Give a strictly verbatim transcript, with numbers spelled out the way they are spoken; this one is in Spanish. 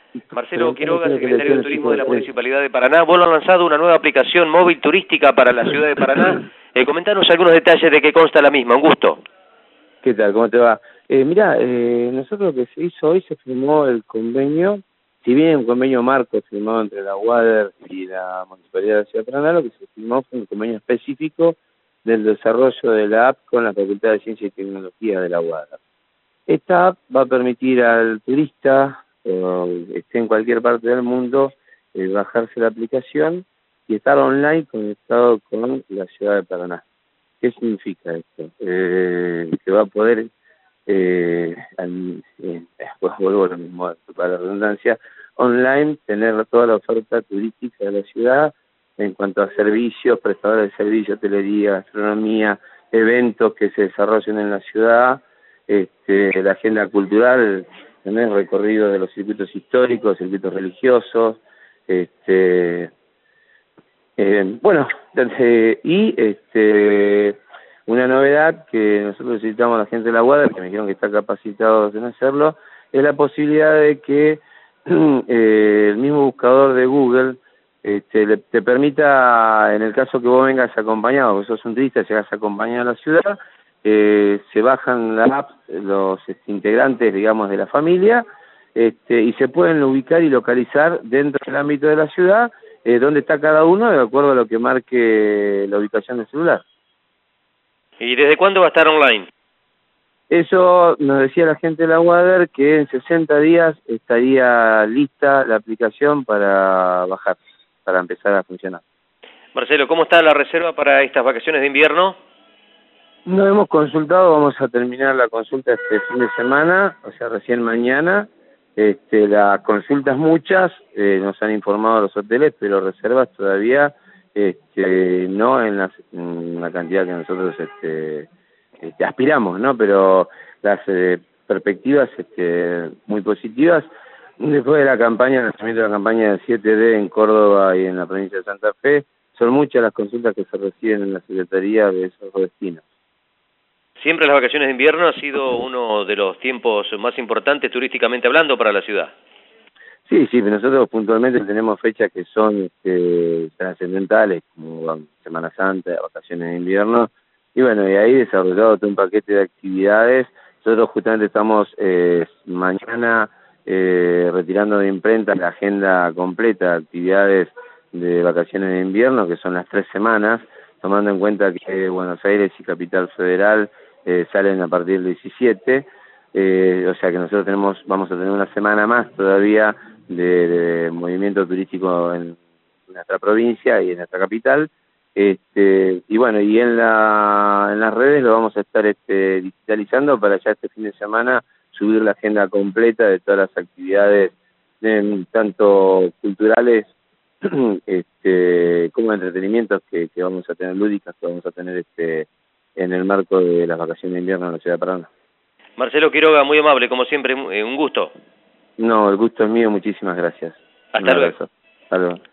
Marcelo Quiroga, secretario de Turismo de la Municipalidad de Paraná. Vos lo han lanzado una nueva aplicación móvil turística para la ciudad de Paraná. Eh, comentanos algunos detalles de qué consta la misma. Un gusto. ¿Qué tal? ¿Cómo te va? Eh, mira, eh, nosotros lo que se hizo hoy, se firmó el convenio, si bien un convenio marco firmado entre la UADER y la Municipalidad de la Ciudad de Paraná, lo que se firmó fue un convenio específico del desarrollo de la app con la Facultad de Ciencia y Tecnología de la UADER. Esta app va a permitir al turista, eh, esté en cualquier parte del mundo, eh, bajarse la aplicación y estar online conectado con la Ciudad de Paraná. ¿Qué significa esto? Eh, que va a poder, eh, al, eh, después vuelvo a lo mismo, para la redundancia, online tener toda la oferta turística de la ciudad en cuanto a servicios, prestadores de servicios, hotelería, gastronomía, eventos que se desarrollen en la ciudad, este, la agenda cultural, tener recorrido de los circuitos históricos, circuitos religiosos, este... Eh, bueno, eh, y este, una novedad que nosotros necesitamos a la gente de la UADER, que me dijeron que está capacitado en hacerlo, es la posibilidad de que eh, el mismo buscador de Google este, le, te permita, en el caso que vos vengas acompañado, vos sos un turista, llegas acompañado a la ciudad, eh, se bajan la app los este, integrantes, digamos, de la familia, este, y se pueden ubicar y localizar dentro del ámbito de la ciudad, Eh, dónde está cada uno de acuerdo a lo que marque la ubicación del celular. ¿Y desde cuándo va a estar online? Eso nos decía la gente de la UADER, que en sesenta días estaría lista la aplicación para bajar, para empezar a funcionar. Marcelo, ¿cómo está la reserva para estas vacaciones de invierno? No hemos consultado, vamos a terminar la consulta este fin de semana, o sea, recién mañana. Este, las consultas muchas, eh, nos han informado los hoteles, pero reservas todavía este, no en, las, en la cantidad que nosotros este, este, aspiramos, ¿no? Pero las eh, perspectivas este, muy positivas. Después de la campaña, el lanzamiento de la campaña del siete D en Córdoba y en la provincia de Santa Fe, son muchas las consultas que se reciben en la Secretaría de esos destinos. Siempre las vacaciones de invierno ha sido uno de los tiempos más importantes turísticamente hablando para la ciudad. Sí, sí, pero nosotros puntualmente tenemos fechas que son este, trascendentales, como Semana Santa, vacaciones de invierno, y bueno, y ahí desarrollado todo un paquete de actividades. Nosotros justamente estamos eh, mañana eh, retirando de imprenta la agenda completa de actividades de vacaciones de invierno, que son las tres semanas, tomando en cuenta que Buenos Aires y Capital Federal Eh, salen a partir del diecisiete, eh, o sea que nosotros tenemos vamos a tener una semana más todavía de, de movimiento turístico en nuestra provincia y en nuestra capital, este, y bueno, y en la en las redes lo vamos a estar este, digitalizando para ya este fin de semana subir la agenda completa de todas las actividades, eh, tanto culturales este, como de entretenimientos que, que vamos a tener, lúdicas que vamos a tener este en el marco de las vacaciones de invierno en la ciudad de Paraná. Marcelo Quiroga, muy amable, como siempre, un gusto. No, el gusto es mío, muchísimas gracias. Hasta luego. Hasta luego.